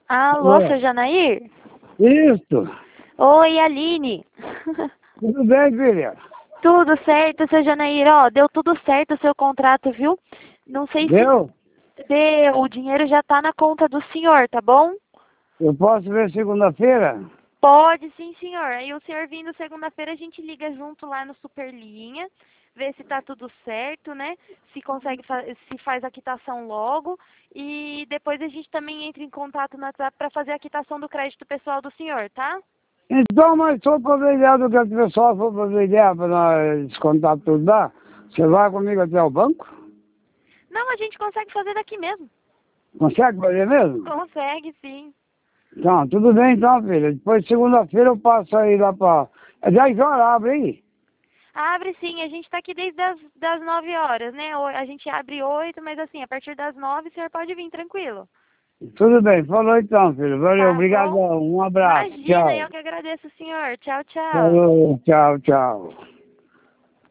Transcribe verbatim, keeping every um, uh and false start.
Alô, Alô? seu Janair? Isso. Oi, Aline. Tudo bem, filha? Tudo certo, seu Janair? Ó, deu tudo certo o seu contrato, viu? Não sei se Deu? deu, o dinheiro já tá na conta do senhor, tá bom? Eu posso ver segunda-feira? Pode sim, senhor. Aí o senhor vindo segunda-feira, a gente liga junto lá no Superlinha, vê se tá tudo certo, né? Se consegue, fa se faz a quitação logo. E depois a gente também entra em contato no WhatsApp para fazer a quitação do crédito pessoal do senhor, tá? Então, mas só para ver ideia do que o pessoal for para ver ideia para nós descontar tudo lá, você vai comigo até o banco? Não, a gente consegue fazer daqui mesmo. Consegue fazer mesmo? Consegue, sim. Então, tudo bem então, filha. Depois, segunda-feira, eu passo aí lá para... É dez horas, abre aí. Abre sim, a gente está aqui desde as das nove horas, né? O- A gente abre oito, mas assim, a partir das nove o senhor pode vir tranquilo. Tudo bem, falou então, filho. Valeu, Tá bom? obrigadão. Um abraço, Imagina, tchau. eu que agradeço, senhor. Tchau, tchau. Falou, tchau, tchau.